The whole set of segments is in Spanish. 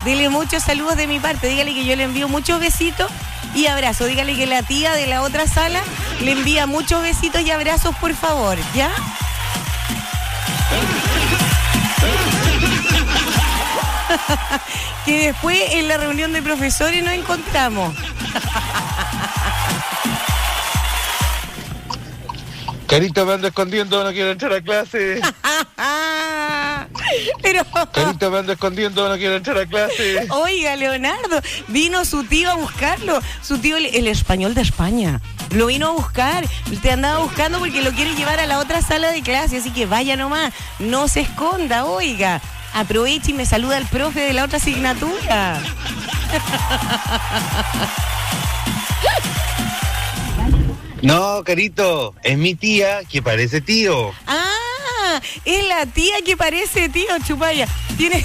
Dile muchos saludos de mi parte. Dígale que yo le envío muchos besitos y abrazos. Dígale que la tía de la otra sala le envía muchos besitos y abrazos, por favor, ¿ya? Que después en la reunión de profesores nos encontramos. Carito, me ando escondiendo, no quiero entrar a clase. Pero... Carito, me ando escondiendo, no quiero entrar a clase. Oiga, Leonardo, vino su tío a buscarlo. Su tío, el español de España. Lo vino a buscar. Te andaba buscando porque lo quiere llevar a la otra sala de clase. Así que vaya nomás, no se esconda, oiga. Aproveche y me saluda al profe de la otra asignatura. No, Carito, es mi tía que parece tío. Ah, es la tía que parece tío, Chupaya. Tiene...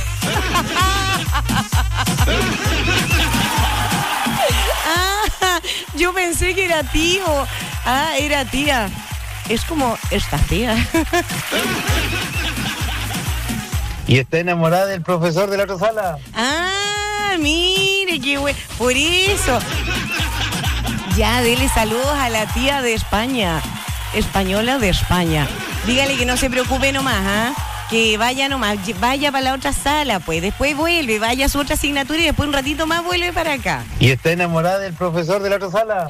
Ah, yo pensé que era tío. Ah, era tía. Es como esta tía. ¿Y está enamorada del profesor de la otra sala? Ah, mire, qué güey. Por eso. Ya, dele saludos a la tía de España. Española de España. Dígale que no se preocupe nomás, ¿ah? Que vaya nomás, vaya para la otra sala, pues. Después vuelve, vaya a su otra asignatura y después un ratito más vuelve para acá. ¿Y está enamorada del profesor de la otra sala?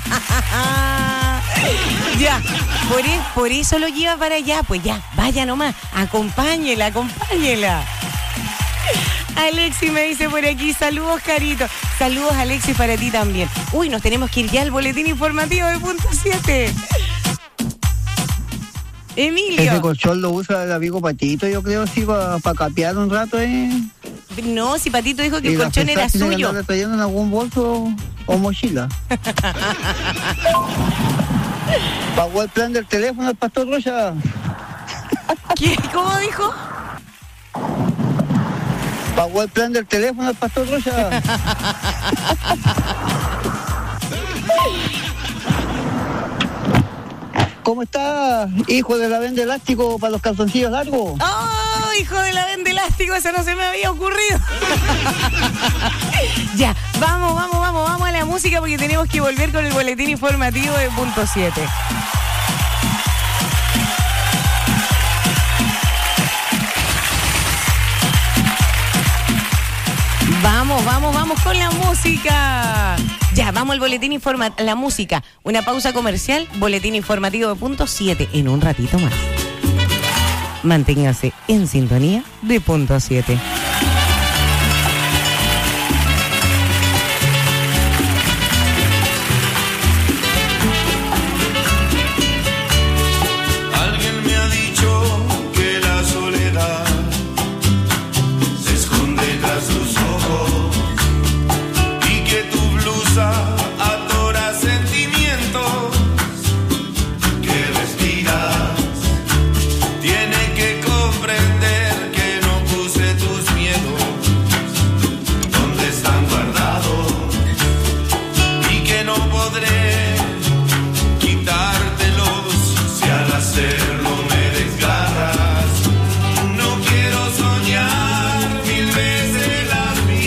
Ya, por eso lo lleva para allá, pues ya, vaya nomás, acompáñela. Alexis me dice por aquí, saludos, Carito. Saludos, Alexis, para ti también. Uy, nos tenemos que ir ya al boletín informativo de punto 7. Emilio. Ese colchón lo usa el amigo Patito, yo creo, sí, para capear un rato, No, si Patito dijo que el colchón era suyo. ¿Está trayendo en algún bolso o mochila? ¿Pagó el plan del teléfono el Pastor Rocha? ¿Qué? ¿Cómo dijo? ¿Pagó el plan del teléfono el Pastor Rocha? ¿Cómo está, hijo de la venda elástico para los calzoncillos largos? ¡Oh, hijo de la venda elástico! Eso no se me había ocurrido. Ya, vamos a la música porque tenemos que volver con el boletín informativo de punto 7. Vamos con la música. Ya, vamos al boletín informativo, la música. Una pausa comercial, boletín informativo de punto 7 en un ratito más. Manténgase en sintonía de punto 7. Mil veces las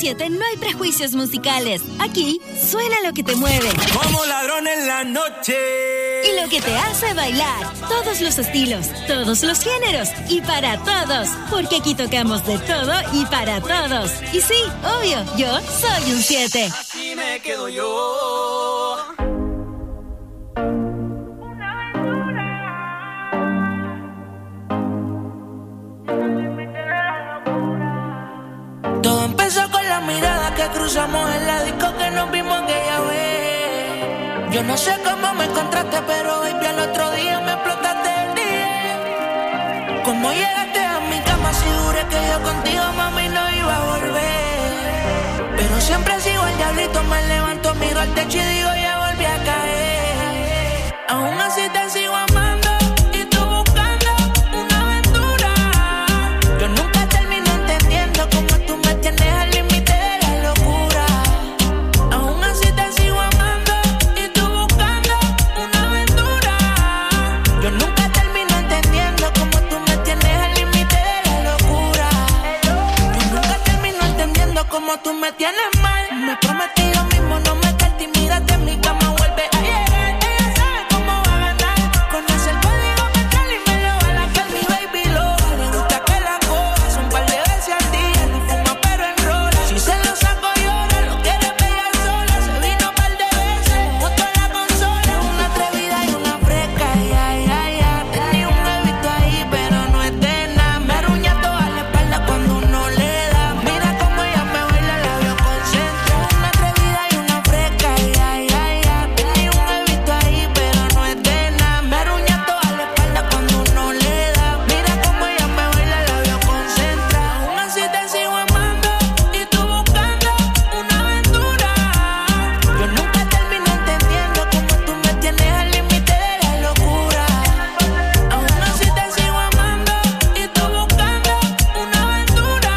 7 no hay prejuicios musicales. Aquí suena lo que te mueve. Como ladrón en la noche. Y lo que te hace bailar. Todos los estilos, todos los géneros y para todos. Porque aquí tocamos de todo y para todos. Y sí, obvio, yo soy un 7. Así me quedo yo. Todo empezó con la mirada que cruzamos en la disco que nos vimos aquella vez. Yo no sé cómo me encontraste, pero baby, al otro día me explotaste el día. Cómo llegaste a mi cama, si juré que yo contigo, mami, no iba a volver. Pero siempre sigo el diablito, me levanto, miro al techo y digo, ya volví a caer. Aún así te sigo amando. Como tú me tienes mal, me prometí yo mismo no meterte y mírate en mi cama, vuelve a llegar. Ella sabe cómo va a ganar, conoce el código mental y me lo va a lacar. Mi baby lo le gusta que la coja, un par de veces al día, no fuma pero enrola. Si se lo saco llora, lo quiere pegar sola, se vino un par de veces, junto a la consola. Una atrevida y una fresca, ya. Tenía un huevito ahí, pero no es de nada. Me arruña toda la espalda cuando uno le da. Mira cómo ella me baila, la veo concentra. Una atrevida y una fresca, ya. Tenía un huevito ahí, pero no es de nada. Me arruña toda la espalda cuando uno le da. Mira cómo ella me baila, la veo concentra. Aún así te sigo amando y tú buscando una aventura. Yo nunca termino entendiendo cómo tú me tienes al límite de la locura. Aún así te sigo amando y tú buscando una aventura.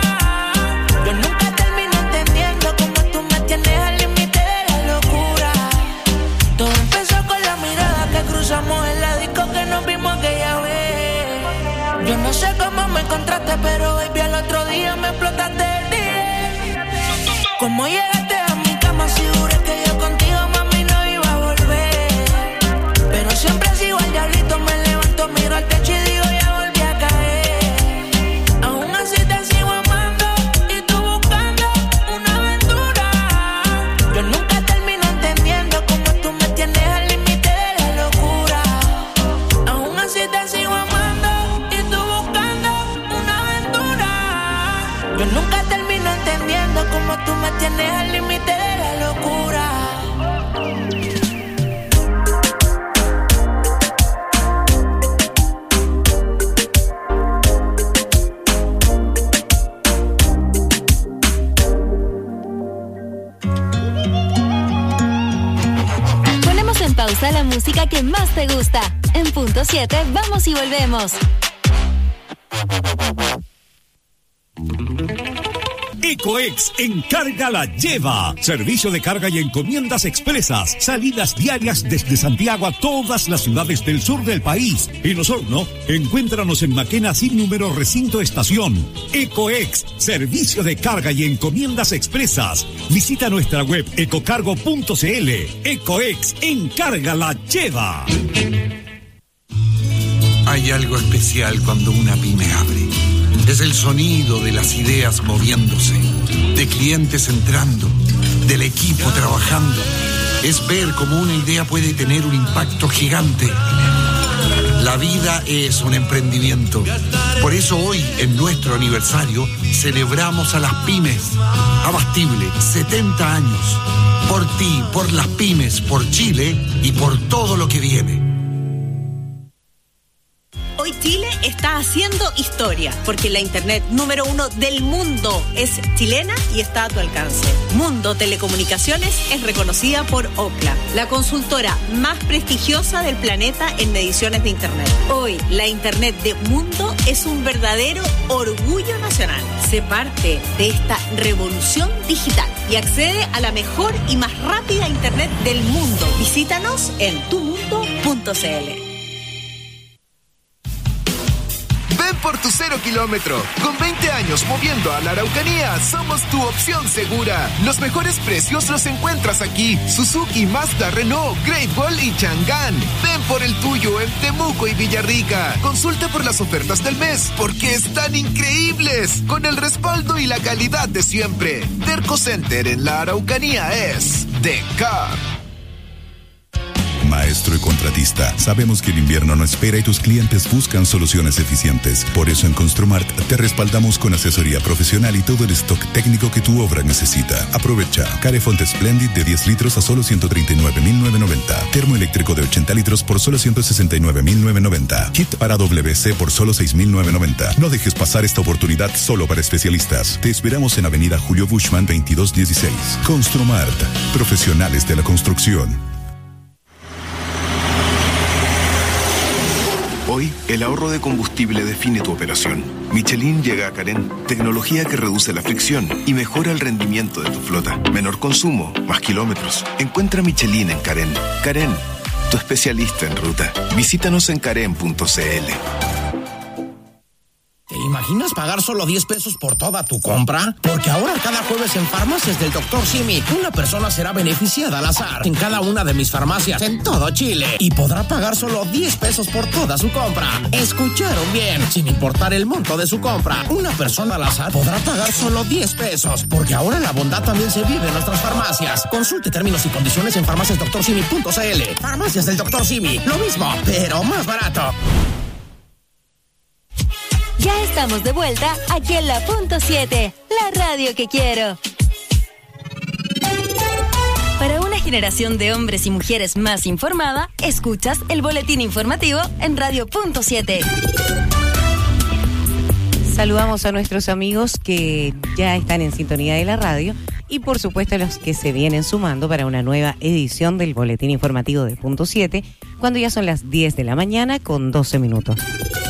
Yo nunca termino entendiendo cómo tú me tienes al límite de la locura. Todo empezó con la mirada que cruzamos en la disco que nos vimos aquella vez. Yo no sé cómo me encontraste, pero baby, al otro día me explotaste el día. Cómo llegaste a mi cama, si juré que yo contigo, mami, no iba a volver. Pero siempre sigo al diablito, me levanto, miro al techo y digo, ya volví a caer. Aún así te sigo amando y tú buscando una aventura. Yo nunca termino entendiendo cómo tú me tienes al límite de la locura. Aún así te sigo amando y tú buscando una aventura. Yo nunca termino entendiendo cómo tú me tienes al límite de la locura. Ponemos en pausa la música que más te gusta. En punto 7 vamos y volvemos. Ecoex Encarga la lleva. Servicio de carga y encomiendas expresas. Salidas diarias desde Santiago a todas las ciudades del sur del país. En Osorno, encuéntranos en Maquena sin número recinto estación. Ecoex, servicio de carga y encomiendas expresas. Visita nuestra web ecocargo.cl. Ecoex Encarga la lleva. Hay algo especial cuando una pyme abre. Es el sonido de las ideas moviéndose, de clientes entrando, del equipo trabajando. Es ver cómo una idea puede tener un impacto gigante. La vida es un emprendimiento. Por eso hoy, en nuestro aniversario, celebramos a las pymes. Abastible, 70 años. Por ti, por las pymes, por Chile y por todo lo que viene. Hoy Chile está haciendo historia, porque la internet número 1 del mundo es chilena y está a tu alcance. Mundo Telecomunicaciones es reconocida por Ookla, la consultora más prestigiosa del planeta en mediciones de internet. Hoy, la internet de Mundo es un verdadero orgullo nacional. Sé parte de esta revolución digital y accede a la mejor y más rápida internet del mundo. Visítanos en tumundo.cl. por tu 0 kilómetro. Con 20 años moviendo a la Araucanía, somos tu opción segura. Los mejores precios los encuentras aquí. Suzuki, Mazda, Renault, Great Wall y Chang'an. Ven por el tuyo en Temuco y Villarrica. Consulta por las ofertas del mes, porque están increíbles. Con el respaldo y la calidad de siempre. Derco Center en la Araucanía es The Car. Maestro y contratista, sabemos que el invierno no espera y tus clientes buscan soluciones eficientes. Por eso en Construmart te respaldamos con asesoría profesional y todo el stock técnico que tu obra necesita. Aprovecha. Carefont Splendid de 10 litros a solo 139.990. Termoeléctrico de 80 litros por solo 169.990. Kit para WC por solo 6.990. No dejes pasar esta oportunidad solo para especialistas. Te esperamos en Avenida Julio Bushman 2216. Construmart. Profesionales de la construcción. Hoy, el ahorro de combustible define tu operación. Michelin llega a Carén, tecnología que reduce la fricción y mejora el rendimiento de tu flota. Menor consumo, más kilómetros. Encuentra Michelin en Carén. Carén, tu especialista en ruta. Visítanos en carén.cl. ¿Te imaginas pagar solo 10 pesos por toda tu compra? Porque ahora cada jueves en Farmacias del Dr. Simi, una persona será beneficiada al azar en cada una de mis farmacias en todo Chile y podrá pagar solo 10 pesos por toda su compra. ¿Escucharon bien? Sin importar el monto de su compra, una persona al azar podrá pagar solo 10 pesos, porque ahora la bondad también se vive en nuestras farmacias. Consulte términos y condiciones en farmaciasdoctorsimi.cl. Farmacias del Dr. Simi, lo mismo, pero más barato. Ya estamos de vuelta aquí en la Punto 7, la radio que quiero. Para una generación de hombres y mujeres más informada, escuchas el boletín informativo en Radio Punto 7. Saludamos a nuestros amigos que ya están en sintonía de la radio y por supuesto a los que se vienen sumando para una nueva edición del boletín informativo de Punto 7, cuando ya son las 10 de la mañana con 12 minutos.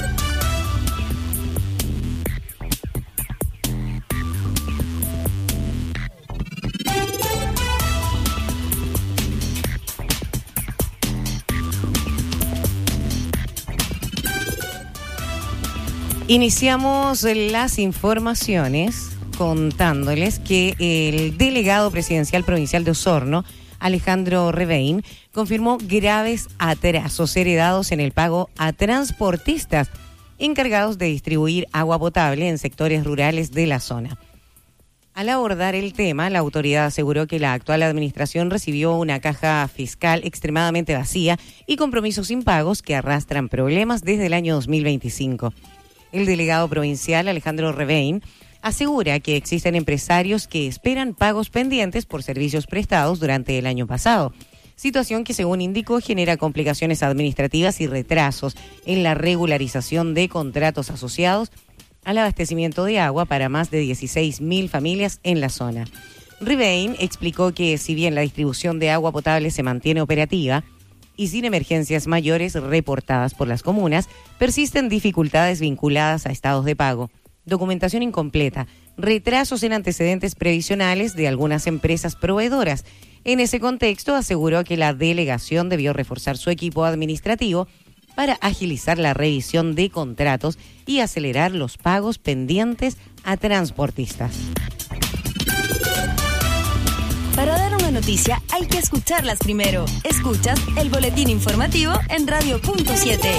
Iniciamos las informaciones contándoles que el delegado presidencial provincial de Osorno, Alejandro Revein, confirmó graves atrasos heredados en el pago a transportistas encargados de distribuir agua potable en sectores rurales de la zona. Al abordar el tema, la autoridad aseguró que la actual administración recibió una caja fiscal extremadamente vacía y compromisos impagos que arrastran problemas desde el año 2025. El delegado provincial, Alejandro Revein, asegura que existen empresarios que esperan pagos pendientes por servicios prestados durante el año pasado, situación que, según indicó, genera complicaciones administrativas y retrasos en la regularización de contratos asociados al abastecimiento de agua para más de 16.000 familias en la zona. Revein explicó que, si bien la distribución de agua potable se mantiene operativa, y sin emergencias mayores reportadas por las comunas, persisten dificultades vinculadas a estados de pago, documentación incompleta, retrasos en antecedentes previsionales de algunas empresas proveedoras. En ese contexto, aseguró que la delegación debió reforzar su equipo administrativo para agilizar la revisión de contratos y acelerar los pagos pendientes a transportistas. Para dar una noticia hay que escucharlas primero. Escuchas el boletín informativo en Radio Punto 7.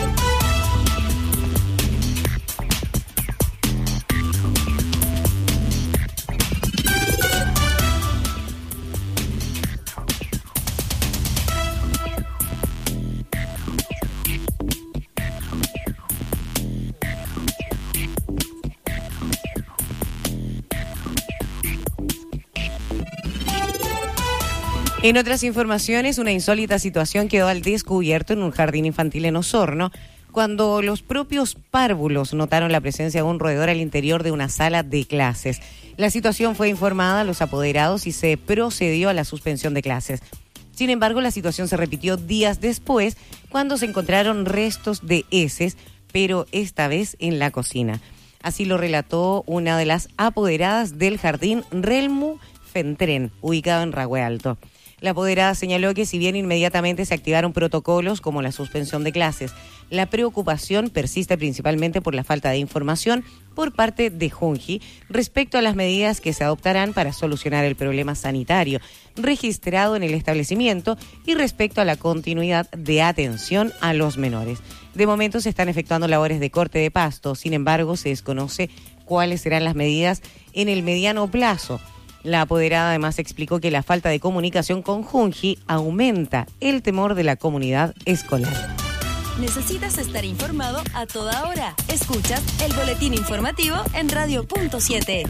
En otras informaciones, una insólita situación quedó al descubierto en un jardín infantil en Osorno, cuando los propios párvulos notaron la presencia de un roedor al interior de una sala de clases. La situación fue informada a los apoderados y se procedió a la suspensión de clases. Sin embargo, la situación se repitió días después, cuando se encontraron restos de heces, pero esta vez en la cocina. Así lo relató una de las apoderadas del jardín, Relmu Fentren, ubicado en Rahue Alto. La apoderada señaló que si bien inmediatamente se activaron protocolos como la suspensión de clases, La preocupación persiste principalmente por la falta de información por parte de Junji respecto a las medidas que se adoptarán para solucionar el problema sanitario registrado en el establecimiento y respecto a la continuidad de atención a los menores. De momento se están efectuando labores de corte de pasto, sin embargo se desconoce cuáles serán las medidas en el mediano plazo. La apoderada además explicó que la falta de comunicación con Junji aumenta el temor de la comunidad escolar. Necesitas estar informado a toda hora. Escuchas el boletín informativo en Radio Punto 7.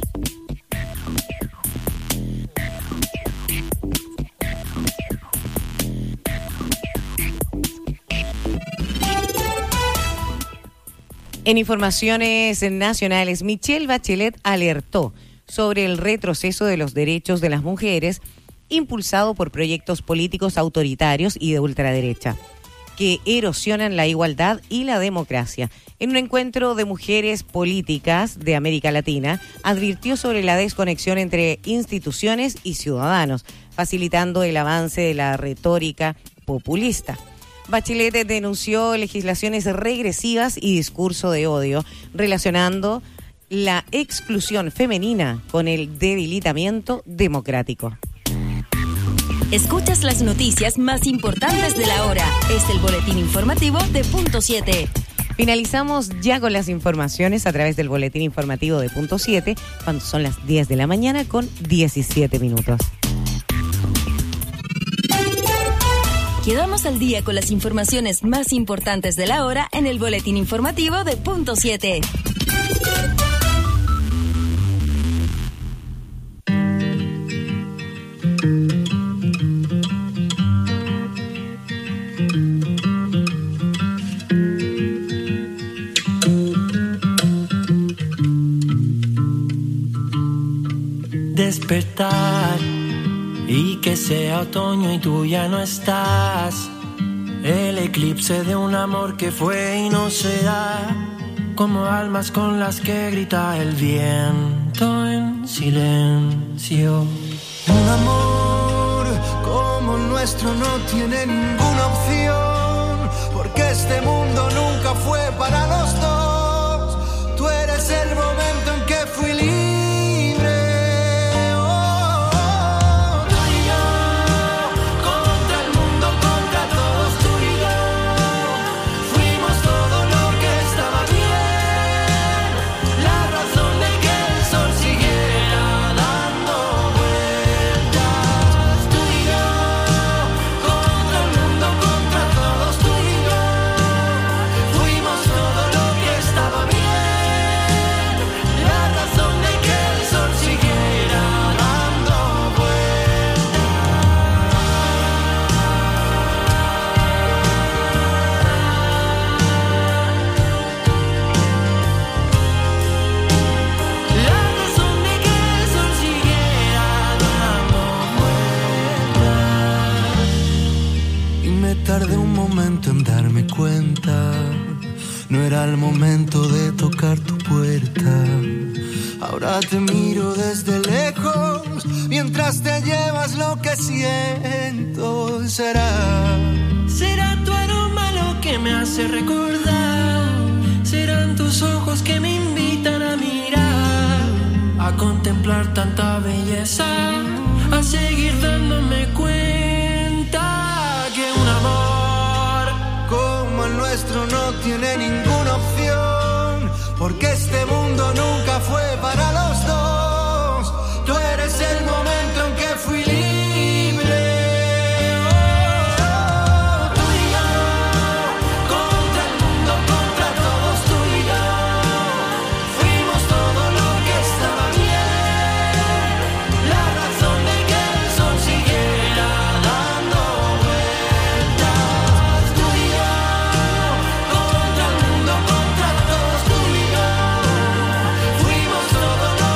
En informaciones nacionales, Michelle Bachelet alertó sobre el retroceso de los derechos de las mujeres impulsado por proyectos políticos autoritarios y de ultraderecha que erosionan la igualdad y la democracia. En un encuentro de mujeres políticas de América Latina, advirtió sobre la desconexión entre instituciones y ciudadanos, facilitando el avance de la retórica populista. Bachelet denunció legislaciones regresivas y discurso de odio, relacionando la exclusión femenina con el debilitamiento democrático. Escuchas las noticias más importantes de la hora. Es el boletín informativo de Punto 7. Finalizamos ya con las informaciones a través del boletín informativo de Punto 7, cuando son las 10 de la mañana con 17 minutos. Quedamos al día con las informaciones más importantes de la hora en el boletín informativo de Punto 7. Despertar y que sea otoño y tú ya no estás. El eclipse de un amor que fue y no se da, como almas con las que grita el viento en silencio. Un amor como el nuestro no tiene ninguna opción, porque este mundo nunca fue para los dos. Tú eres el momento en que fui libre. Tardé un momento en darme cuenta, no era el momento de tocar tu puerta. Ahora te miro desde lejos, mientras te llevas lo que siento. Será tu aroma lo que me hace recordar, serán tus ojos que me invitan a mirar, a contemplar tanta belleza, a seguir dándome cuenta que un amor como el nuestro no tiene ninguna opción, porque este mundo nunca fue para los dos. Tú eres el momento en que fui libre. Tú y yo, contra el mundo, contra todos, tú y yo, fuimos todo lo que estaba bien, la razón de que el sol siguiera dando vueltas. Tú y yo, contra el mundo, contra todos, tú y yo, fuimos todo lo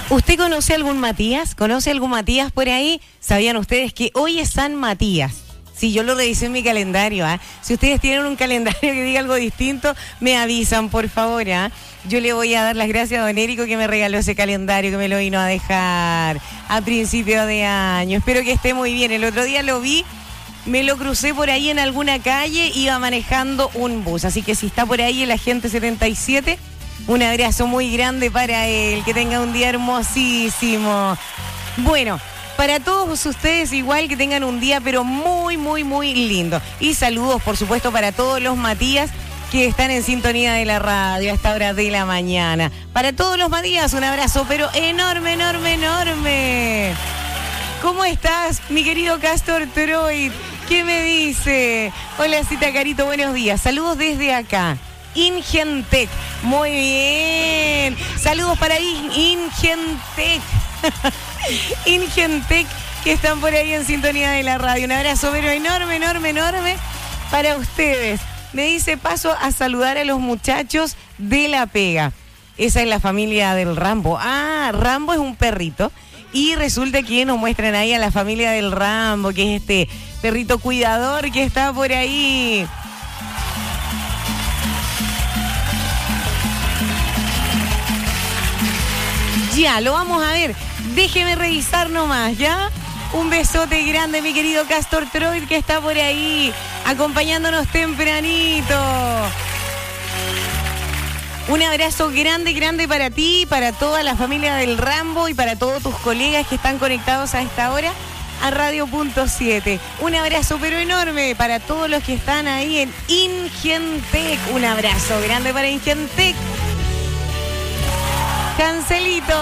¿Usted conoce algún Matías? ¿Conoce algún Matías por ahí? ¿Sabían ustedes que hoy es San Matías? Sí, yo lo revisé en mi calendario. Si ustedes tienen un calendario que diga algo distinto, me avisan, por favor. Yo le voy a dar las gracias a don Érico que me regaló ese calendario, que me lo vino a dejar a principio de año. Espero que esté muy bien. El otro día lo vi, me lo crucé por ahí en alguna calle, iba manejando un bus. Así que si está por ahí el agente 77, un abrazo muy grande para él. Que tenga un día hermosísimo. Bueno, para todos ustedes igual que tengan un día pero muy, muy, muy lindo. Y saludos, por supuesto, para todos los Matías que están en sintonía de la radio a esta hora de la mañana. Para todos los Matías, un abrazo pero enorme, enorme, enorme. ¿Cómo estás, mi querido Castor Troy? ¿Qué me dice? Hola, Cita Carito, buenos días. Saludos desde acá. Ingentec. Muy bien. Saludos para Ingentec. Ingentec, que están por ahí en sintonía de la radio. Un abrazo pero enorme, enorme, enorme para ustedes. Me dice, paso a saludar a los muchachos de La Pega. Esa es la familia del Rambo. Rambo es un perrito. Y resulta que nos muestran ahí a la familia del Rambo, que es este perrito cuidador que está por ahí. Ya, lo vamos a ver. Déjeme revisar nomás, ¿ya? Un besote grande, mi querido Castor Troy, que está por ahí acompañándonos tempranito. Un abrazo grande, grande para ti, para toda la familia del Rambo y para todos tus colegas que están conectados a esta hora a Radio.7. Un abrazo pero enorme para todos los que están ahí en Ingentec. Un abrazo grande para Ingentec. Cancelito.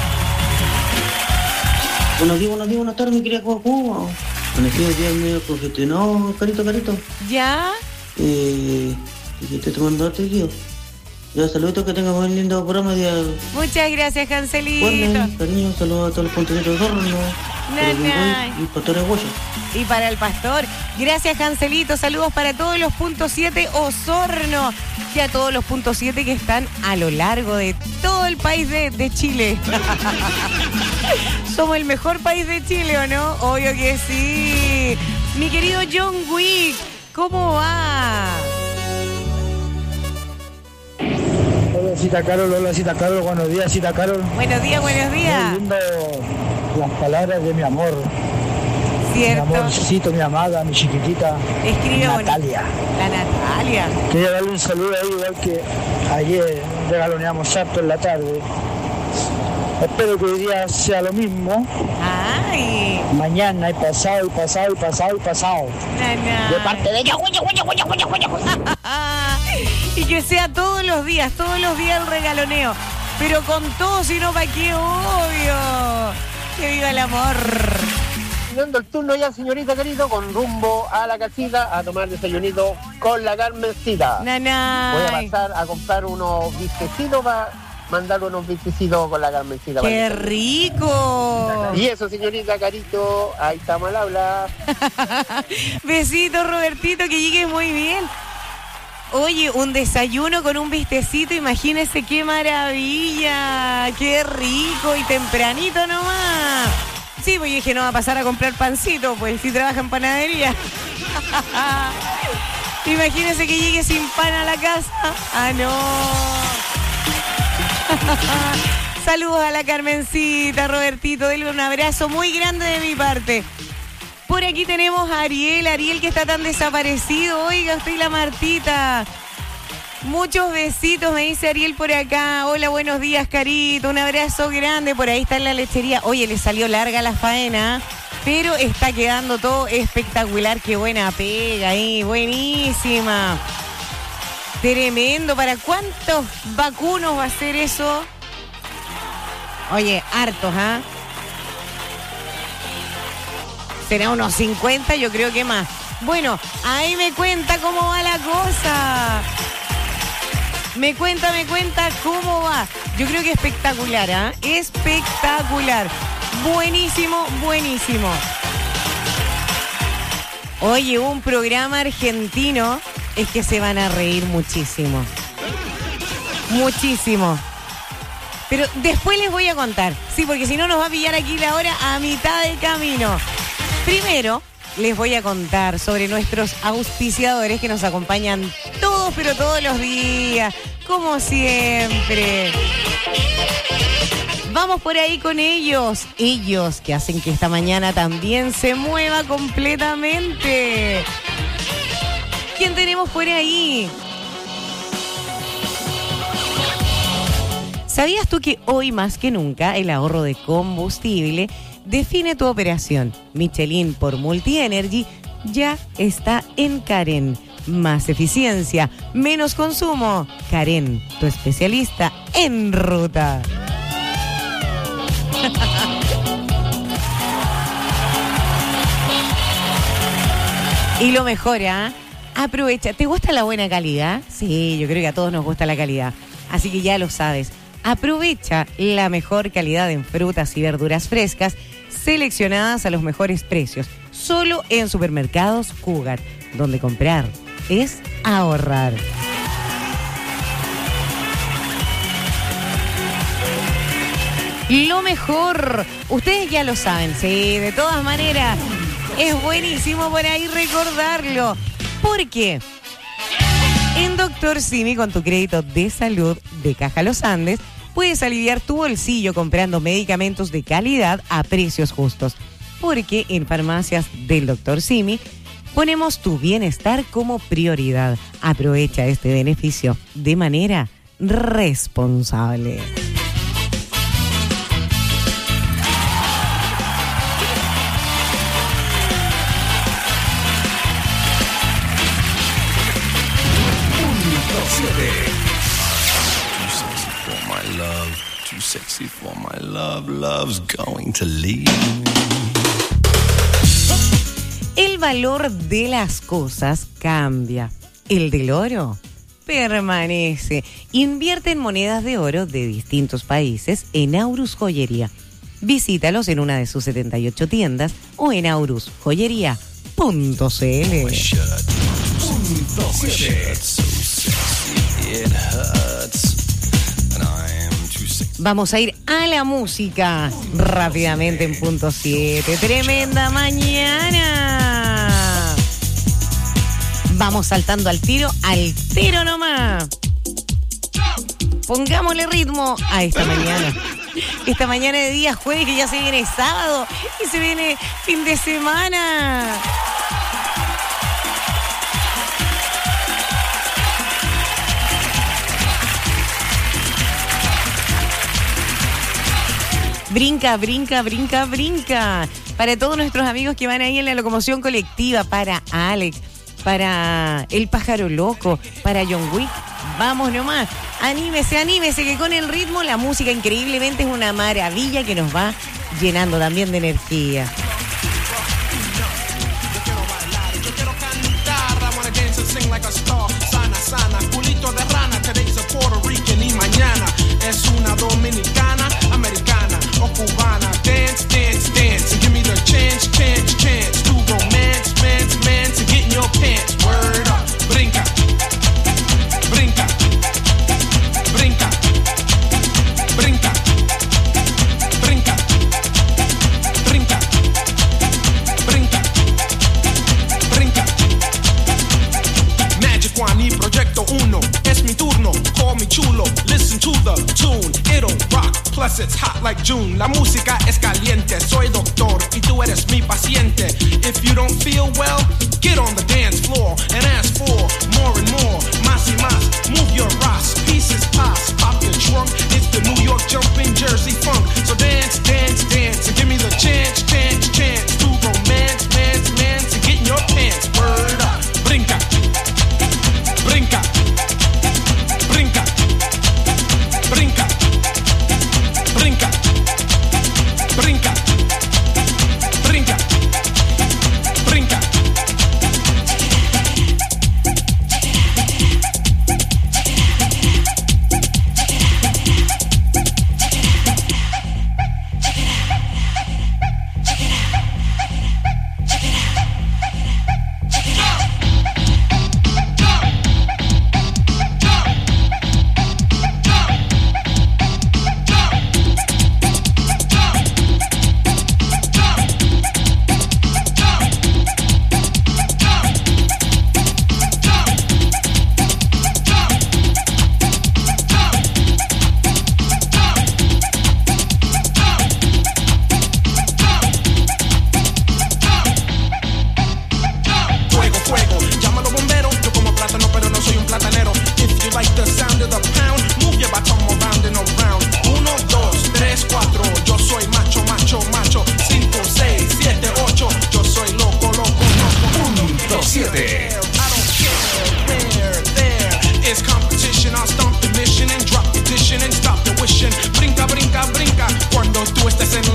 Buenos días, buenas tardes, mi querida Cuba. Buenos días, medio congestionado, carito. ¿Ya? ¿Y qué te mandaste, tío? Ya, saluditos, que tengas un lindo programa. Muchas gracias, Cancelito. Bueno, cariño, saludos a todos los puntos de Osorno. Y Pastor Aguayo. Y para el pastor, gracias, Cancelito. Saludos para todos los puntos 7 Osorno. Y a todos los puntos 7 que están a lo largo de todo el país de Chile. Somos el mejor país de Chile, ¿o no? Obvio que sí. Mi querido John Wick, ¿cómo va? Hola, Cita Carol, buenos días, Cita Carol. Buenos días. Muy lindo las palabras de mi amor. Cierto. Mi amorcito, mi amada, mi chiquitita. Escribe Natalia. La Natalia. Quería darle un saludo ahí, igual que ayer regaloneamos harto en la tarde. Espero que hoy día sea lo mismo. Ay. Mañana y pasado. De parte de y que sea todos los días el regaloneo. Pero con todo, si no, ¿para qué? Obvio. Que viva el amor. El turno ya, señorita querido, con rumbo a la casita a tomar desayunito con la Carmencita. Nanay. Voy a pasar a comprar unos bistecitos para mandar unos bistecitos con la Carmencita. ¡Qué rico! Y eso, señorita Carito, ahí estamos al habla. Besitos, Robertito, que llegues muy bien. Oye, un desayuno con un bistecito, imagínese qué maravilla, qué rico y tempranito nomás. Sí, pues yo dije, no va a pasar a comprar pancito, pues si trabaja en panadería. Imagínese que llegue sin pan a la casa. No. Saludos a la Carmencita, Robertito, denle un abrazo muy grande de mi parte. Por aquí tenemos a Ariel que está tan desaparecido. Oiga, usted y la Martita. Muchos besitos, me dice Ariel por acá. Hola, buenos días, Carito. Un abrazo grande. Por ahí está en la lechería. Oye, le salió larga la faena, pero está quedando todo espectacular. Qué buena pega ahí, buenísima. Tremendo. ¿Para cuántos vacunos va a ser eso? Oye, hartos, ¿ah? Será unos 50, yo creo que más. Bueno, ahí me cuenta cómo va la cosa. Me cuenta cómo va. Yo creo que espectacular, ¿ah? Espectacular. Buenísimo. Oye, un programa argentino, es que se van a reír muchísimo. Muchísimo. Pero después les voy a contar. Sí, porque si no nos va a pillar aquí la hora a mitad del camino. Primero, les voy a contar sobre nuestros auspiciadores que nos acompañan todos, pero todos los días, como siempre. Vamos por ahí con ellos. Ellos que hacen que esta mañana también se mueva completamente. ¿Quién tenemos por ahí? ¿Sabías tú que hoy más que nunca el ahorro de combustible define tu operación? Michelin por Multienergy ya está en Karen. Más eficiencia, menos consumo. Karen, tu especialista en ruta. Y lo mejor, ¿ah? Aprovecha. ¿Te gusta la buena calidad? Sí, yo creo que a todos nos gusta la calidad. Así que ya lo sabes. Aprovecha la mejor calidad en frutas y verduras frescas seleccionadas a los mejores precios. Solo en Supermercados Cugat, donde comprar es ahorrar. Lo mejor, ustedes ya lo saben, sí, de todas maneras, es buenísimo por ahí recordarlo. Porque en Dr. Simi, con tu crédito de salud de Caja Los Andes, puedes aliviar tu bolsillo comprando medicamentos de calidad a precios justos. Porque en farmacias del Dr. Simi ponemos tu bienestar como prioridad. Aprovecha este beneficio de manera responsable. Too sexy for my love, love's going to leave me. El valor de las cosas cambia. El del oro permanece. Invierte en monedas de oro de distintos países en Aurus Joyería. Visítalos en una de sus 78 tiendas o en aurusjoyería.cl. Vamos a ir a la música rápidamente en punto 7. Tremenda mañana. Vamos saltando al tiro nomás. Pongámosle ritmo a esta mañana. Esta mañana de día jueves, que ya se viene sábado y se viene fin de semana. Brinca, brinca, brinca, brinca. Para todos nuestros amigos que van ahí en la locomoción colectiva, para Alex, para el pájaro loco, para John Wick. Vamos nomás, anímese, anímese, que con el ritmo la música increíblemente es una maravilla que nos va llenando también de energía. Es una dominicana, americana o cubana. Dance, dance, dance, and give me the chance, chance, chance to romance, mance, mance, and get in your pants. Word up, brinca, brinca, brinca, brinca, brinca, brinca, brinca, brinca. Magic One y Proyecto 1, es mi turno, call me chulo. Listen to the tune, it'll rock, plus it's hot like June. La música es caliente, soy doctor y tú eres mi paciente. If you don't feel well, get on the dance floor and ask for more and more, más y más. Move your ass, pieces pass, pop your trunk. It's the New York jumping Jersey funk. So dance, dance, dance, and give me the chance, chance, chance to romance, mance, mance, and get in your pants. Word up, brinca, brinca, brinca, brinca, brinca, brinca, brinca, brinca.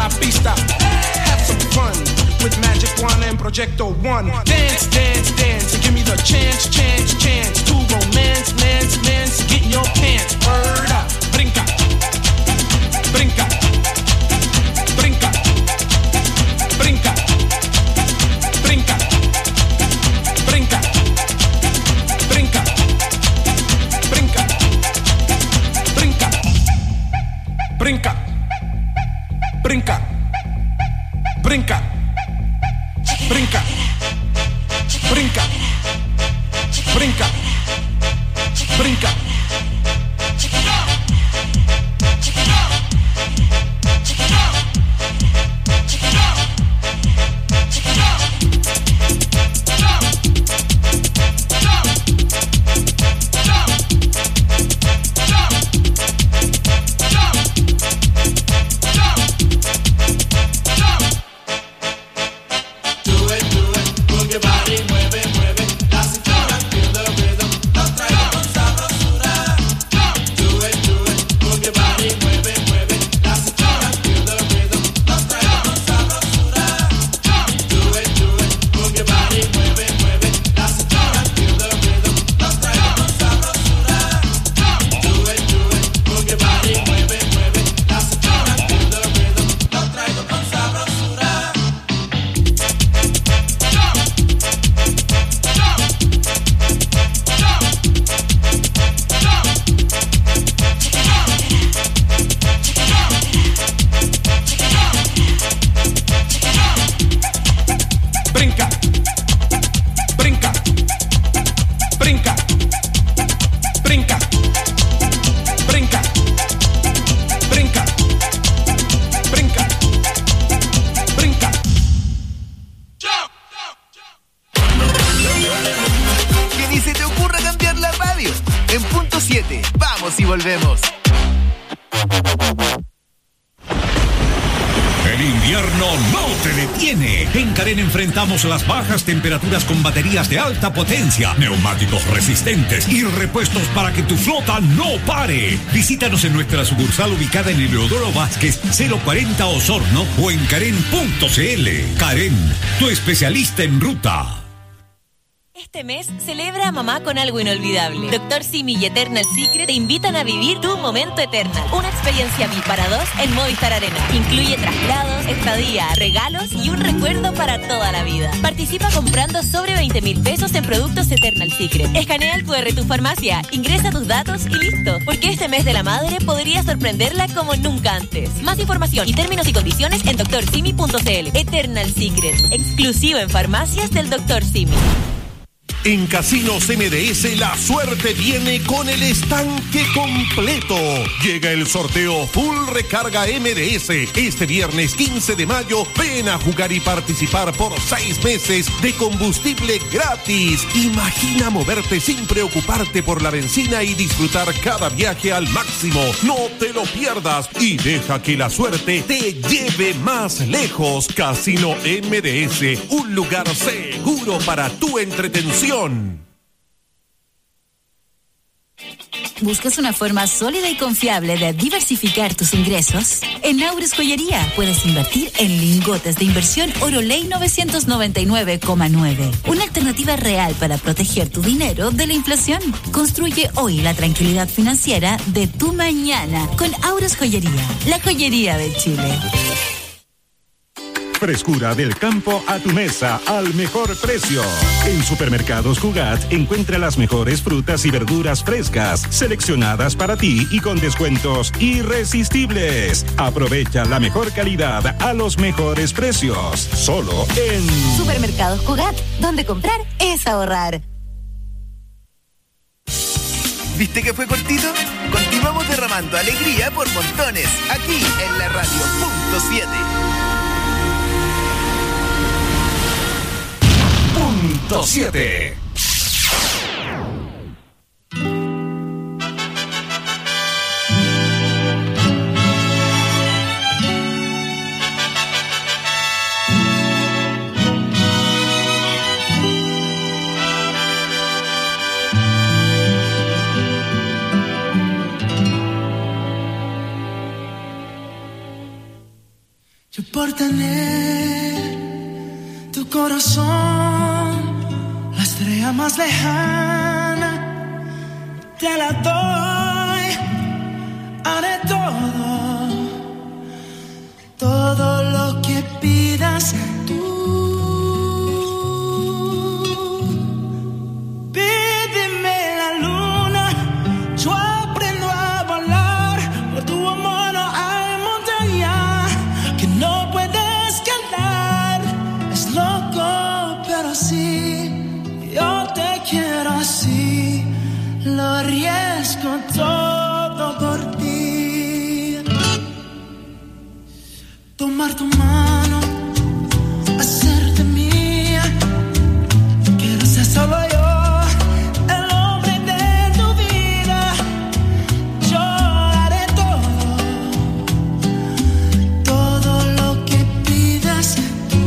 la pista. Have some fun with Magic One and Projecto One. Dance, dance, dance, and give me the chance, chance, chance to romance, mance, mance, get in your pants. Word up, brinca, brinca, brinca, brinca, brinca, brinca, brinca, brinca, brinca, brinca, brinca, brinca, brinca, brinca, brinca, brinca. Enfrentamos las bajas temperaturas con baterías de alta potencia, neumáticos resistentes y repuestos para que tu flota no pare. Visítanos en nuestra sucursal ubicada en Eleodoro Vázquez 040 Osorno o en Karen.cl. Karen, tu especialista en ruta. Este mes celebra a mamá con algo inolvidable. Dr. Simi y Eternal Secret te invitan a vivir tu momento Eternal. Una experiencia VIP para dos en Movistar Arena. Incluye traslados, estadía, regalos y un recuerdo para toda la vida. Participa comprando sobre 20,000 pesos en productos Eternal Secret. Escanea el QR de tu farmacia, ingresa tus datos y listo. Porque este mes de la madre podría sorprenderla como nunca antes. Más información y términos y condiciones en drsimi.cl. Eternal Secret, exclusivo en farmacias del Dr. Simi. En Casinos MDS la suerte viene con el estanque completo. Llega el sorteo Full Recarga MDS. Este viernes 15 de mayo, ven a jugar y participar por 6 meses de combustible gratis. Imagina moverte sin preocuparte por la benzina y disfrutar cada viaje al máximo. No te lo pierdas y deja que la suerte te lleve más lejos. Casino MDS, un lugar seguro para tu entretención. ¿Buscas una forma sólida y confiable de diversificar tus ingresos? En Naures Joyería puedes invertir en lingotes de inversión Oro Ley 999,9. Una alternativa real para proteger tu dinero de la inflación. Construye hoy la tranquilidad financiera de tu mañana con Aures Joyería, la joyería de Chile. Frescura del campo a tu mesa al mejor precio. En Supermercados Cugat encuentra las mejores frutas y verduras frescas, seleccionadas para ti y con descuentos irresistibles. Aprovecha la mejor calidad a los mejores precios. Solo en Supermercados Cugat, donde comprar es ahorrar. ¿Viste que fue cortito? Continuamos derramando alegría por montones, aquí en la radio Punto 7. Punto 7. Yo por tener tu corazón, la estrella más lejana, te la doy, haré todo lo que pidas tú. Pídeme la luna, yo aprendo a volar, por tu amor no hay montaña que no puedes escalar. Es loco, pero sí, yo te quiero así, lo arriesgo todo por ti. Tomar tu mano, hacerte mía, quiero ser solo yo, el hombre de tu vida. Yo haré todo lo que pidas tú.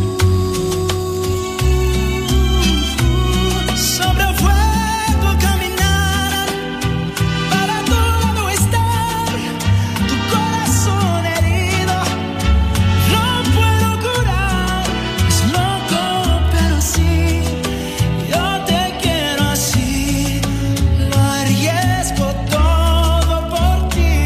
Sobre el fuego caminar, para tu lado estar, tu corazón herido no puedo curar. Es loco, pero sí, yo te quiero así, lo arriesgo todo por ti.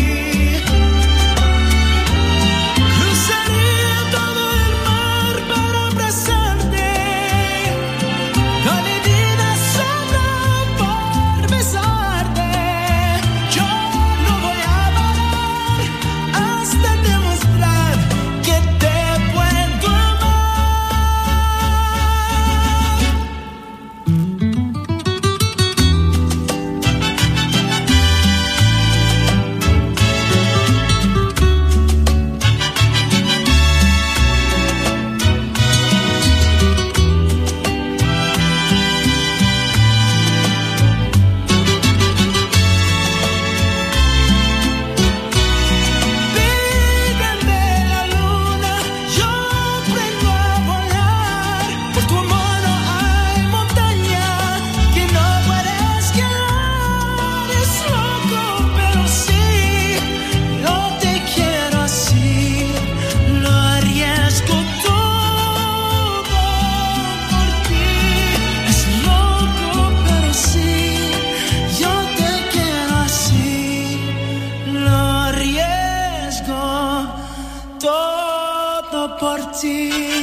Cruzaría todo el mar para abrazarte, doy mi vida solo por besarte. Yo no voy a parar hasta demostrar que te puedo amar. Pídeme la luna, yo aprendo a volar, por tu amor no hay montaña que no puedes escalar. Es loco, pero sí, yo te quiero así, lo arriesgo todo por ti. Es loco, pero sí, yo te quiero así, lo arriesgo todo por ti.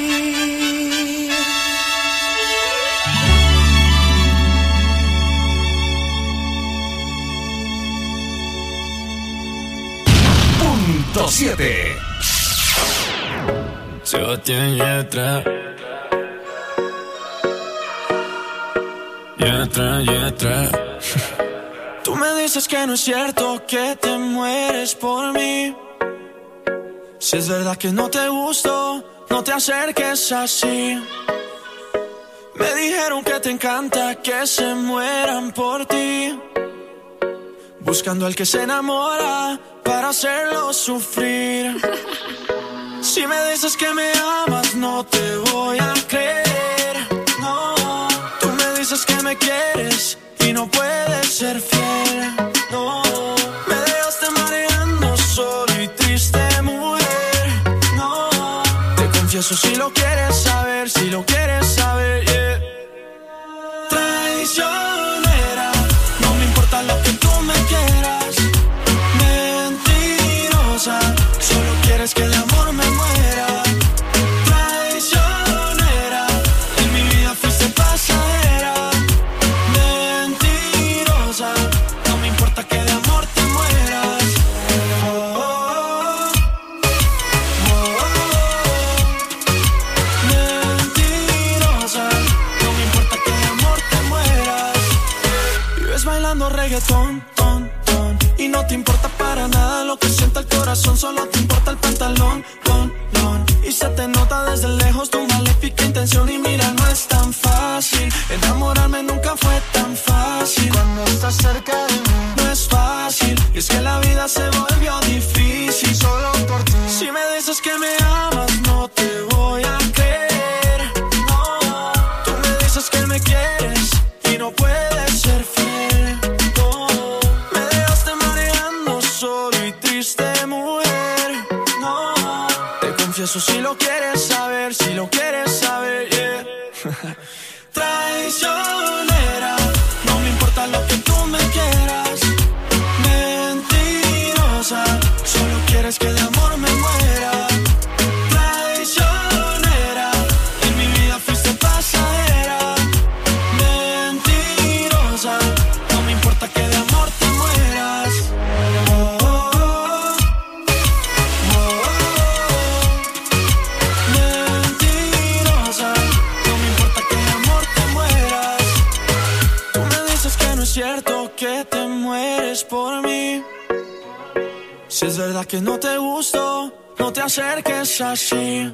Punto 7. Sebastián Yatra. Yatra. Tú me dices que no es cierto que te mueres por mí. Si es verdad que no te gusto, no te acerques así. Me dijeron que te encanta que se mueran por ti, buscando al que se enamora para hacerlo sufrir. Si me dices que me amas, no te voy a creer. No, tú me dices que me quieres y no puedes ser fiel. No, me dejaste mareando solo y triste, mujer. No, te confieso si lo quieres saber, si lo quieres saber, yeah. Traicionera, no me importa lo que tú me quieras. Mentirosa, solo quieres que el amor me muera. Traicionera, en mi vida fuiste pasajera. Mentirosa, no me importa que de amor te mueras. Mentirosa, no me importa que de amor te mueras. Vives bailando reggaetón, y no te importa para nada lo que sienta el corazón, solo te importa el pantalón, y se te nota desde lejos tu maléfica intención. Y mira, no es tan fácil, enamorarme nunca fue tan fácil. Cuando estás cerca de mí, no es fácil, y es que la vida se volvió difícil solo por ti. Si me dices que me amas, no te voy a creer. No, tú me dices que me quieres y no puedes ser fiel. No, me dejaste mareando solo y triste, mujer. No, te confieso si lo quieres saber, si lo quieres saber, yeah. Traicionera, no me importa lo que tú me quieras. Mentirosa, solo quieres que de amor me muera. Traicionera, en mi vida fuiste pasajera. Mentirosa, no me importa que de amor te mueras. Mentirosa, no me importa que de amor te mueras. Tú me dices que no es cierto que te mueres por mí. Si es verdad que no te gusto, no te acerques así.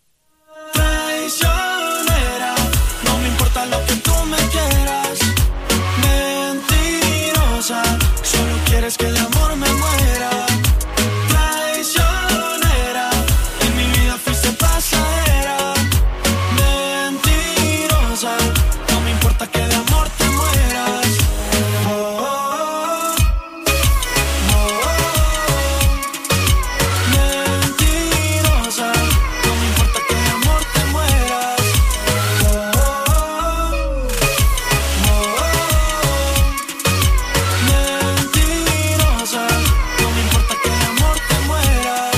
Traicionera, no me importa lo que tú me quieras. Mentirosa, solo quieres que de amor me muera. Traicionera, en mi vida fuiste pasajera. Mentirosa, no me importa que de amor te mueras. Mentirosa, no me importa que de amor te mueras. Mentirosa, no me importa que de amor te mueras.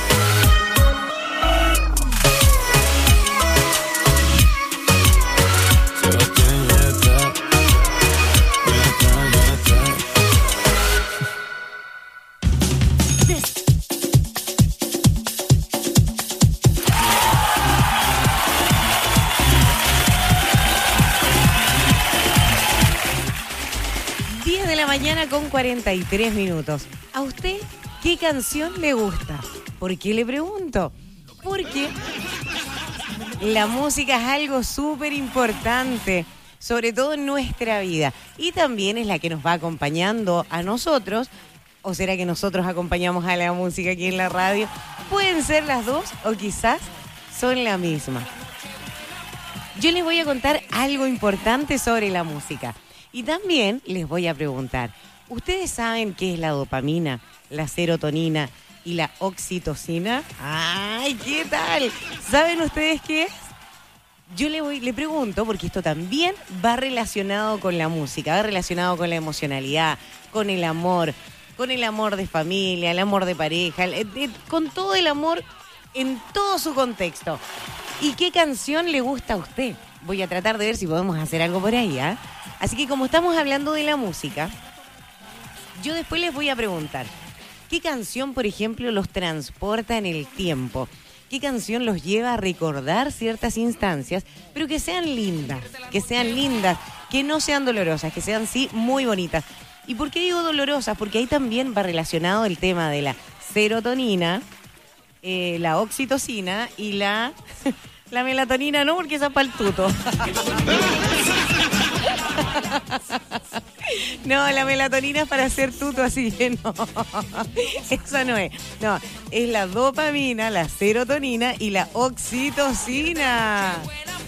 Mañana con 43 minutos. ¿A usted qué canción le gusta? ¿Por qué le pregunto? Porque la música es algo súper importante, sobre todo en nuestra vida. Y también es la que nos va acompañando a nosotros. ¿O será que nosotros acompañamos a la música aquí en la radio? Pueden ser las dos o quizás son la misma. Yo les voy a contar algo importante sobre la música. Y también les voy a preguntar, ¿ustedes saben qué es la dopamina, la serotonina y la oxitocina? ¡Ay, qué tal! ¿Saben ustedes qué es? Yo le pregunto, porque esto también va relacionado con la música, va relacionado con la emocionalidad, con el amor de familia, el amor de pareja, con todo el amor en todo su contexto. ¿Y qué canción le gusta a usted? Voy a tratar de ver si podemos hacer algo por ahí, ¿eh? Así que como estamos hablando de la música, yo después les voy a preguntar, ¿qué canción, por ejemplo, los transporta en el tiempo? ¿Qué canción los lleva a recordar ciertas instancias, pero que sean lindas, que no sean dolorosas, que sean sí muy bonitas? ¿Y por qué digo dolorosas? Porque ahí también va relacionado el tema de la serotonina, la oxitocina y la melatonina, no, porque esa es para el tuto. No, la melatonina es para hacer tuto, así que no. Eso no es. No, es la dopamina, la serotonina y la oxitocina.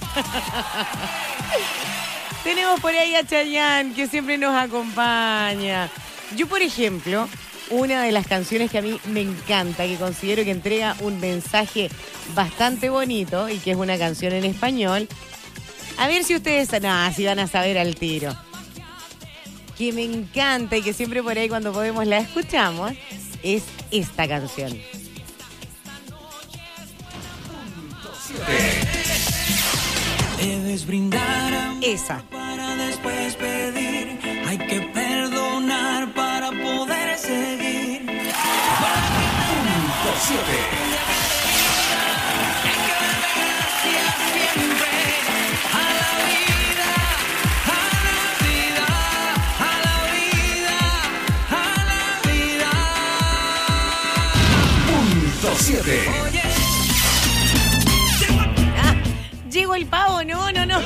Tenemos por ahí a Chayanne, que siempre nos acompaña. Yo, por ejemplo, una de las canciones que a mí me encanta, que considero que entrega un mensaje bastante bonito y que es una canción en español. A ver si ustedes, si van a saber al tiro. Que me encanta y que siempre por ahí cuando podemos la escuchamos, es esta canción. Debes brindar esa. Para después pedir. Hay que perdonar para poder seguir. Punto 7. Llegó el pavo, no.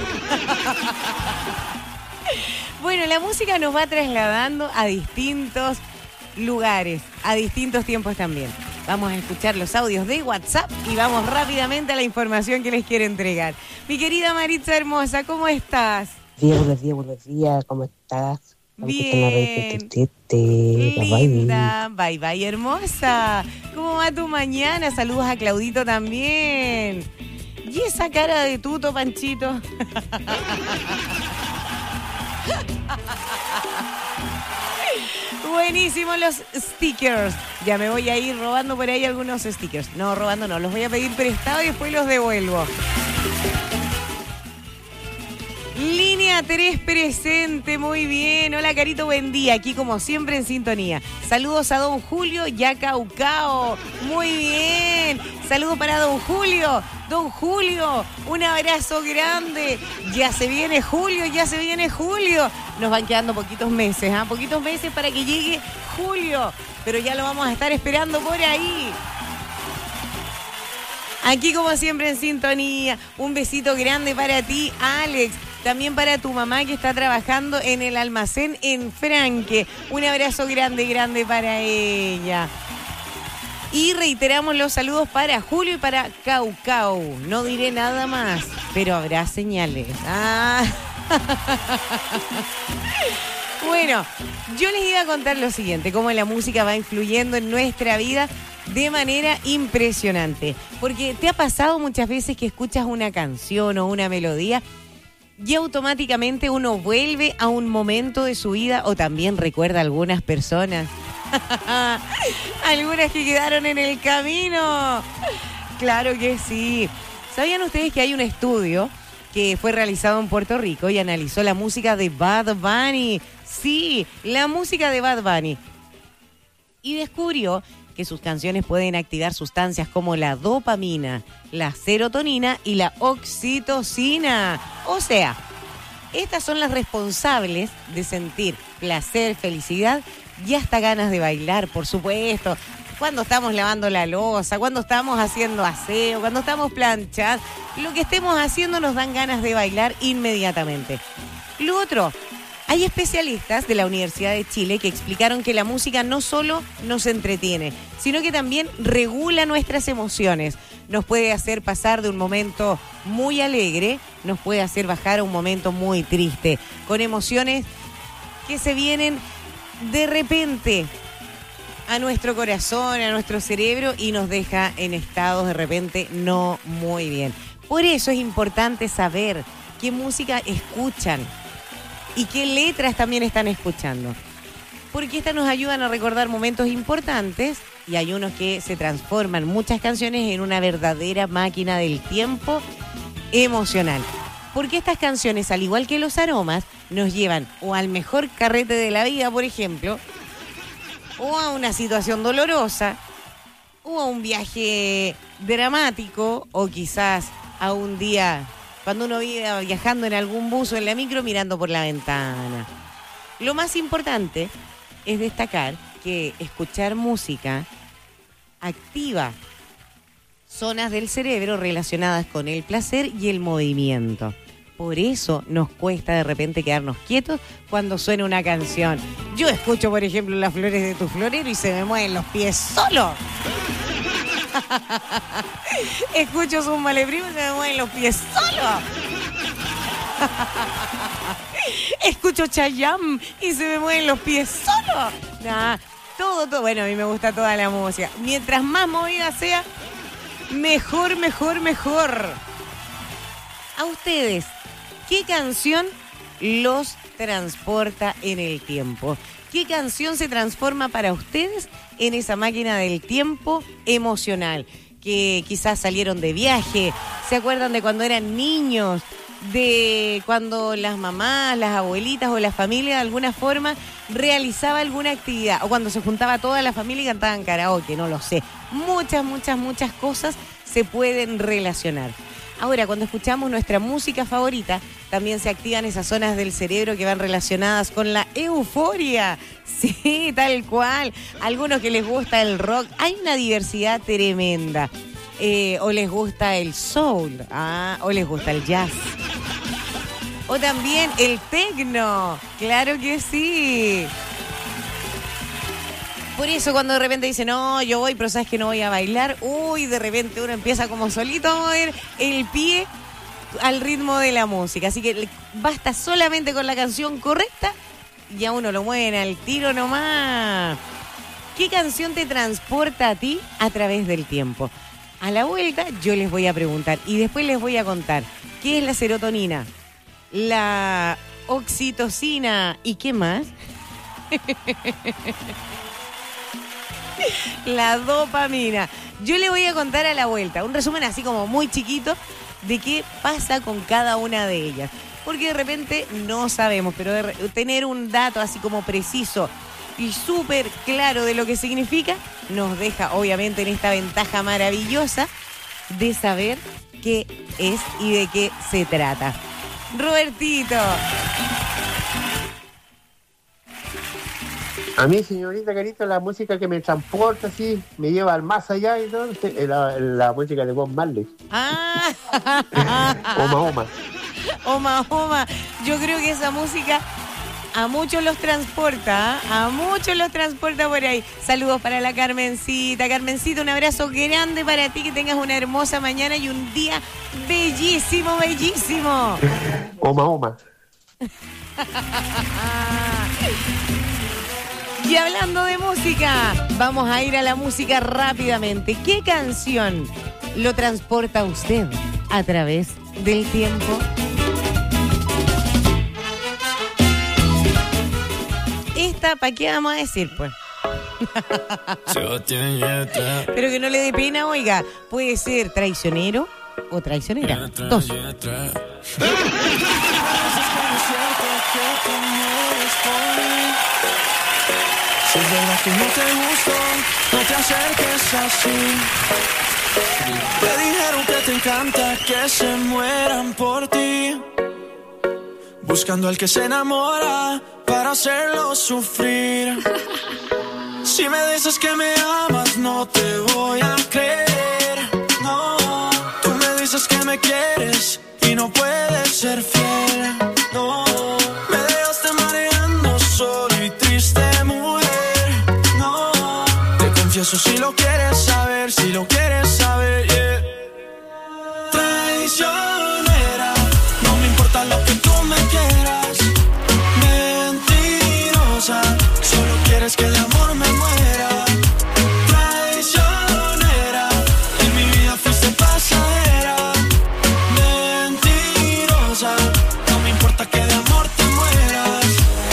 Bueno, la música nos va trasladando a distintos lugares, a distintos tiempos también. Vamos a escuchar los audios de WhatsApp y vamos rápidamente a la información que les quiero entregar. Mi querida Maritza hermosa, ¿cómo estás? Buenos días, ¿cómo estás? Bien. Linda. Bye, bye, hermosa. ¿Cómo va tu mañana? Saludos a Claudito también. ¿Y esa cara de tuto, Panchito? Buenísimos los stickers. Ya me voy a ir robando por ahí algunos stickers. No, robando no, los voy a pedir prestado y después los devuelvo. Línea 3 presente, muy bien. Hola, Carito, buen día. Aquí como siempre en sintonía. Saludos a don Julio Yacaucao. Muy bien. Saludos para don Julio. Don Julio, un abrazo grande. Ya se viene julio, ya se viene julio. Nos van quedando poquitos meses, ¿ah? Poquitos meses para que llegue julio. Pero ya lo vamos a estar esperando por ahí. Aquí como siempre en sintonía. Un besito grande para ti, Alex. También para tu mamá que está trabajando en el almacén en Franque. Un abrazo grande, grande para ella. Y reiteramos los saludos para Julio y para Caucao. No diré nada más, pero habrá señales. Ah. Bueno, yo les iba a contar lo siguiente, cómo la música va influyendo en nuestra vida de manera impresionante. Porque te ha pasado muchas veces que escuchas una canción o una melodía y automáticamente uno vuelve a un momento de su vida o también recuerda a algunas personas. Algunas que quedaron en el camino. Claro que sí. ¿Sabían ustedes que hay un estudio que fue realizado en Puerto Rico y analizó la música de Bad Bunny? Sí, la música de Bad Bunny. Y descubrió que sus canciones pueden activar sustancias como la dopamina, la serotonina y la oxitocina. O sea, estas son las responsables de sentir placer, felicidad y hasta ganas de bailar, por supuesto. Cuando estamos lavando la loza, cuando estamos haciendo aseo, cuando estamos planchando, lo que estemos haciendo nos dan ganas de bailar inmediatamente. Lo otro, hay especialistas de la Universidad de Chile que explicaron que la música no solo nos entretiene, sino que también regula nuestras emociones. Nos puede hacer pasar de un momento muy alegre, nos puede hacer bajar a un momento muy triste, con emociones que se vienen de repente a nuestro corazón, a nuestro cerebro y nos deja en estados de repente no muy bien. Por eso es importante saber qué música escuchan y qué letras también están escuchando. Porque estas nos ayudan a recordar momentos importantes y hay unos que se transforman muchas canciones en una verdadera máquina del tiempo emocional. Porque estas canciones, al igual que los aromas, nos llevan o al mejor carrete de la vida, por ejemplo, o a una situación dolorosa, o a un viaje dramático, o quizás a un día cuando uno vive viajando en algún bus o en la micro mirando por la ventana. Lo más importante es destacar que escuchar música activa zonas del cerebro relacionadas con el placer y el movimiento. Por eso nos cuesta de repente quedarnos quietos cuando suena una canción. Yo escucho, por ejemplo, Las Flores de tu Florero y se me mueven los pies solo. Escucho Zúmbale Primo y se me mueven los pies solo. Escucho Chayanne y se me mueven los pies solo. Nah, todo. Bueno, a mí me gusta toda la música. Mientras más movida sea, mejor. A ustedes, ¿qué canción los transporta en el tiempo? ¿Qué canción se transforma para ustedes en esa máquina del tiempo emocional? Que quizás salieron de viaje, ¿se acuerdan de cuando eran niños? De cuando las mamás, las abuelitas o la familia de alguna forma realizaba alguna actividad. O cuando se juntaba toda la familia y cantaban karaoke, no lo sé. Muchas cosas se pueden relacionar. Ahora, cuando escuchamos nuestra música favorita, también se activan esas zonas del cerebro que van relacionadas con la euforia. Sí, tal cual. Algunos que les gusta el rock. Hay una diversidad tremenda. O les gusta el soul. O les gusta el jazz. O también el techno. Claro que sí. Por eso cuando de repente dicen, no, yo voy, pero sabes que no voy a bailar, uy, de repente uno empieza como solito a mover el pie al ritmo de la música. Así que basta solamente con la canción correcta ya uno lo mueve al tiro nomás. ¿Qué canción te transporta a ti a través del tiempo? A la vuelta yo les voy a preguntar y después les voy a contar qué es la serotonina, la oxitocina y qué más. La dopamina. Yo le voy a contar a la vuelta un resumen así como muy chiquito de qué pasa con cada una de ellas. Porque de repente no sabemos, pero tener un dato así como preciso y súper claro de lo que significa nos deja obviamente en esta ventaja maravillosa de saber qué es y de qué se trata. Robertito. A mí, señorita Carito, la música que me transporta así, me lleva al más allá y todo, es la música de Bob Marley. Ah. Oma Oma. Oma Oma. Yo creo que esa música a muchos los transporta, a muchos los transporta por ahí. Saludos para la Carmencita. Carmencita, un abrazo grande para ti, que tengas una hermosa mañana y un día bellísimo, bellísimo. Oma Oma. Y hablando de música, vamos a ir a la música rápidamente. ¿Qué canción lo transporta a usted a través del tiempo? Esta, ¿para qué vamos a decir, pues? Pero que no le dé pena, oiga. Puede ser traicionero o traicionera. Dos. Si es verdad que no te gustó, no te acerques así. Te dijeron que te encanta que se mueran por ti, buscando al que se enamora para hacerlo sufrir. Si me dices que me amas, no te voy a creer. No, tú me dices que me quieres y no puedes ser fiel. No, me dejaste mareando solo y triste, mujer. Confieso si lo quieres saber, si lo quieres saber, yeah. Traicionera, no me importa lo que tú me quieras. Mentirosa, solo quieres que de amor me muera. Traicionera, en mi vida fuiste pasajera. Mentirosa, no me importa que de amor te mueras.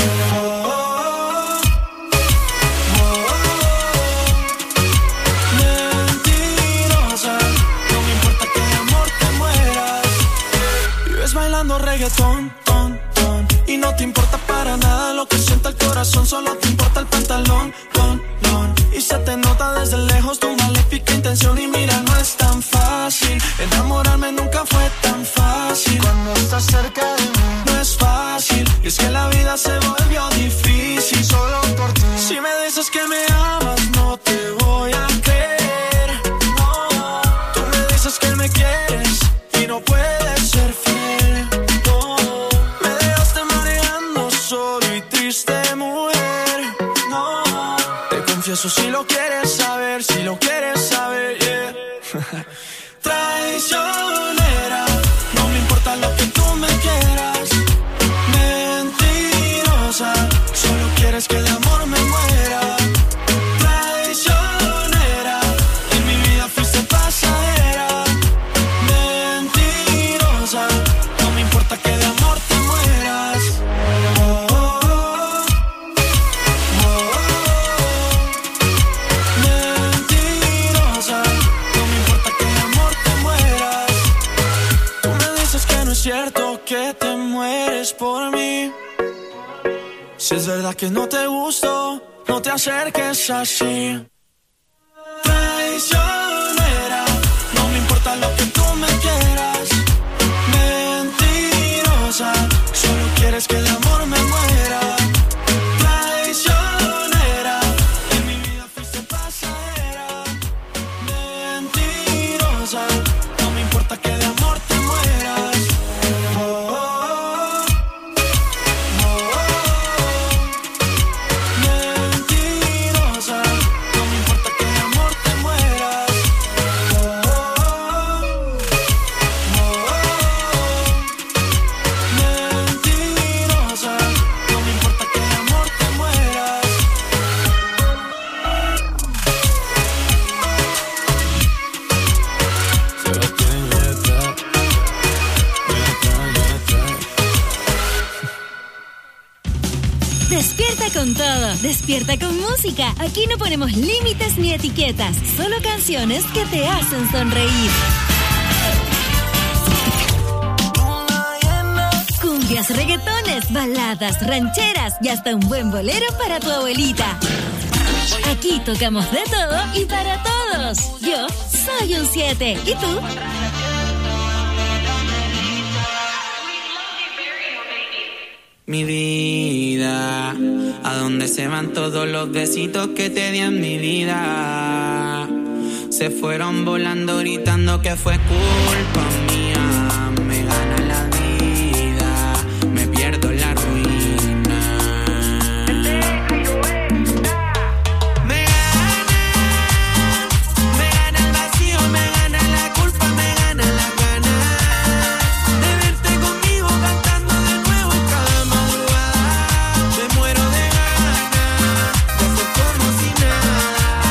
Reggaetón, ton, ton, y no te importa para nada lo que sienta el corazón, solo te importa el pantalón, ton, ton, y se te nota desde lejos tu maléfica intención. Y mira, no es tan fácil, enamorarme nunca fue tan fácil. Cuando estás cerca de mí, no es fácil, y es que la vida se volvió difícil solo por ti. Si me dices que me amas, no te voy a creer. No, tú me dices que me quieres y no puedes ser fiel. Eso si lo quieres saber, si lo quieres saber, yeah. Traicionera, no me importa lo que tú me quieras. Mentirosa, solo quieres que de amor me muera. Traicionera, en mi vida fuiste pasajera. Mentirosa, no me importa que de amor te mueras. Cierto que te mueres por mí. Si es verdad que no te gustó, no te acerques así. Traicionera, no me importa lo que tú me quieras. Mentirosa, solo quieres que de amor me muera. Traicionera, en mi vida fuiste pasajera. Mentirosa, no me importa que de amor te mueras. Despierta con todo, despierta con música. Aquí no ponemos límites ni etiquetas, solo canciones que te hacen sonreír. Cumbias, reggaetones, baladas, rancheras y hasta un buen bolero para tu abuelita. Aquí tocamos de todo y para todos. Yo soy un 7. ¿Y tú? Mi vida, ¿a dónde se van todos los besitos que te di en mi vida? Se fueron volando gritando que fue culpa mía. Me gana la vida, me pierdo la ruina. Me gana el vacío, me gana la culpa, me gana la gana de verte conmigo cantando de nuevo cada madrugada. Me muero de ganas de hacer como si nada.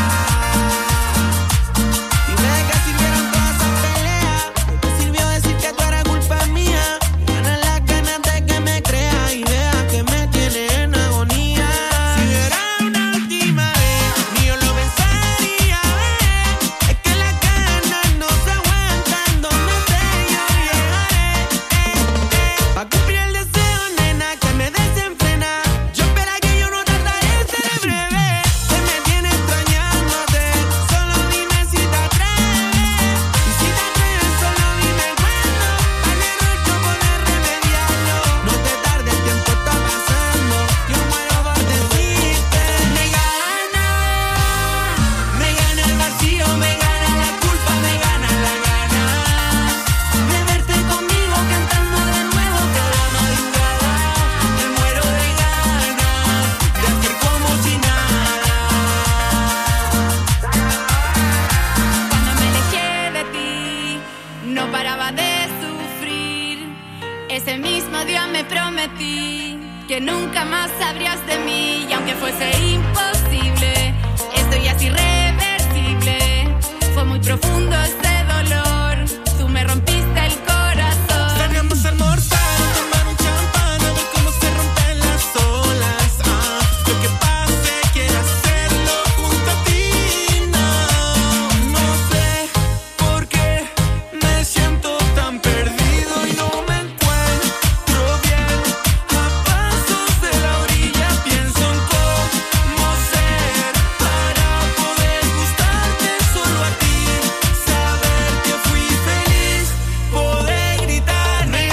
Dime de qué sirvieron todas esas peleas, de qué sirvió decir que tú eras culpa mía. Me ganan las ganas de que me creas y veas que me tienes en agonía. Si hubiera una última vez, ni yo lo pensaría, es que las ganas no se aguantan, donde esté yo llegaré, pa' cumplir el deseo, nena, que me desenfrena. Yo espera que yo no trataré de ser breve, se me tiene extrañándote, solo dime si te atreves, y si te atreves solo dime cuándo, para que no poder remediarlo. No te tardes, el tiempo está pasando, yo muero por decirte. Me gana el vacío, me gana la culpa, me gana la gana de verte conmigo cantando de nuevo cada madrugada. Me muero de ganas de hacer como si nada. Cuando me alejé de ti, no paraba de sufrir. Ese mismo día me prometí que nunca más sabrías de mí. Y aunque fuese imposible, esto ya es irreversible. Fue muy profundo este